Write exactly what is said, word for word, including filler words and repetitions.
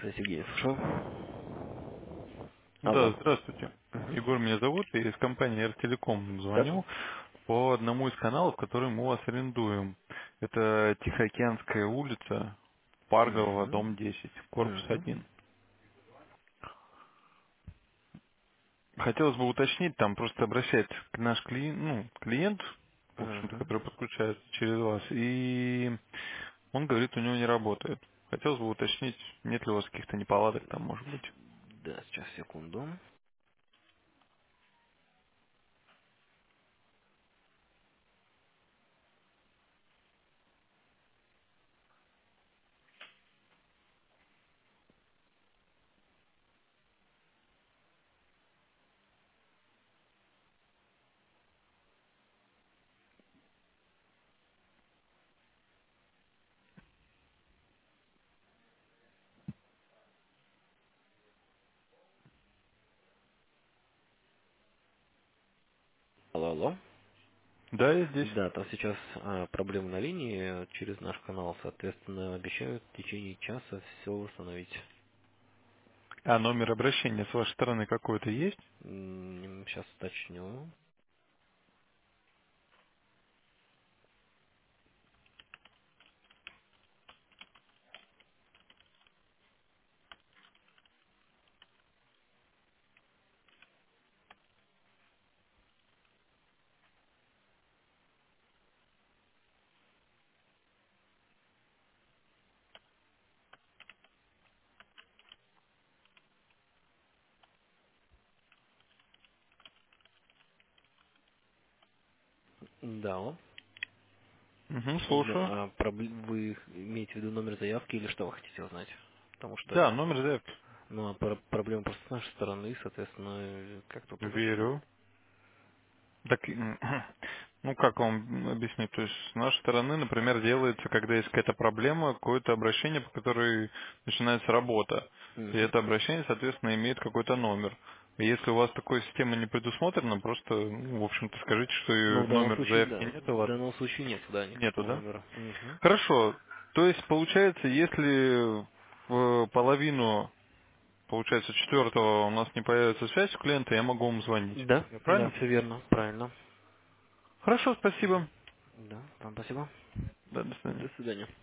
Здравствуйте, Сергей, слушаю. Да, Алло. здравствуйте. Мгм. Егор меня зовут, и из компании Эр-Телеком Да. звоню по одному из каналов, который мы у вас арендуем. Это Тихоокеанская улица, Паргова, Угу. дом десять, корпус Угу. один. Хотелось бы уточнить, там просто обращается к наш клиент, ну, клиент, в общем-то, Угу. который подключается через вас, и он говорит, у него не работает. Хотелось бы уточнить, нет ли у вас каких-то неполадок там, может быть. Да, сейчас, секунду. Алло, алло. Да, я здесь. Да, там сейчас а, проблемы на линии через наш канал, соответственно, обещают в течение часа все восстановить. А номер обращения с вашей стороны какой-то есть? Сейчас уточню. Да, о. Угу, слушаю. Да, а проблем- вы имеете в виду номер заявки или что вы хотите узнать? Потому что, Да, номер заявки. ну, а про- проблема просто с нашей стороны, соответственно, как тут уточнить? Верю. Так, м, ну как вам объяснить? То есть с нашей стороны, например, делается, когда есть какая-то проблема, какое-то обращение, по которой начинается работа. И Мгм. это обращение, соответственно, имеет какой-то номер. И если у вас такой системы не предусмотрена, просто, ну, в общем-то, скажите, что Ну, и в данном номера случае, заявки да. нет у В вас. данном случае нет, да, Нету, никакого да? номера. Мгм. Хорошо. То есть, получается, если в половину, получается, четвертого у нас не появится связь у клиента, я могу вам звонить. Да, Я да, правильно все понимаю? верно, правильно. Хорошо, спасибо. Да, вам спасибо. Да, до свидания. До свидания.